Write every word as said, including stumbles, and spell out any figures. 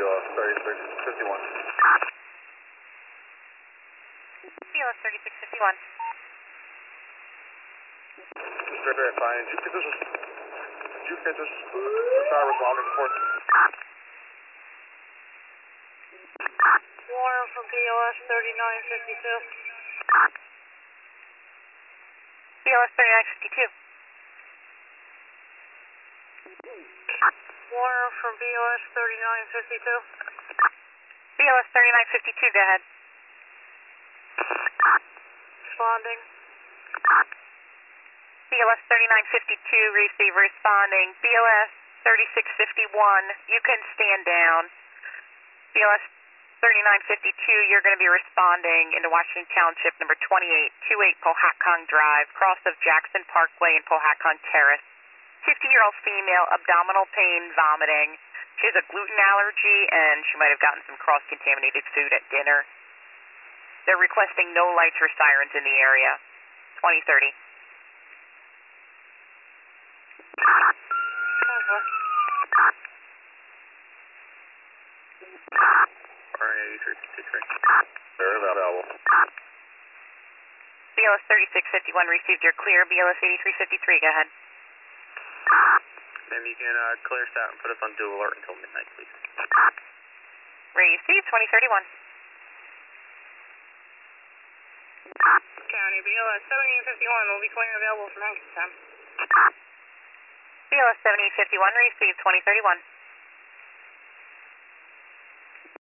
B L S thirty-six fifty-one. B L S thirty-six fifty-one. Just verifying, did you get this, did you get this, this our resolving report? Warner from B L S thirty-nine fifty-two. B L S thirty-nine fifty-two. Warner from B L S thirty-nine fifty-two. B L S thirty-nine fifty-two, go ahead. Responding. B L S thirty-nine fifty-two, receive responding. B L S thirty-six fifty-one, you can stand down. B L S thirty-nine fifty-two, you're going to be responding into Washington Township, number twenty-eight twenty-eight Pohatcong Drive, cross of Jackson Parkway and Pohatcong Terrace. fifty-year-old female, abdominal pain, vomiting. She has a gluten allergy, and she might have gotten some cross-contaminated food at dinner. They're requesting no lights or sirens in the area. twenty thirty. eighty-three fifty-three. They're available. B L S thirty-six fifty-one received your clear. B L S eighty-three fifty-three, go ahead. Ma'am, you can uh, clear us out and put us on dual alert until midnight, please. Received, twenty thirty-one. County, B L S seventy-eight fifty-one will be clearing available from exit time. B L S seventy-eight fifty-one received, twenty thirty-one.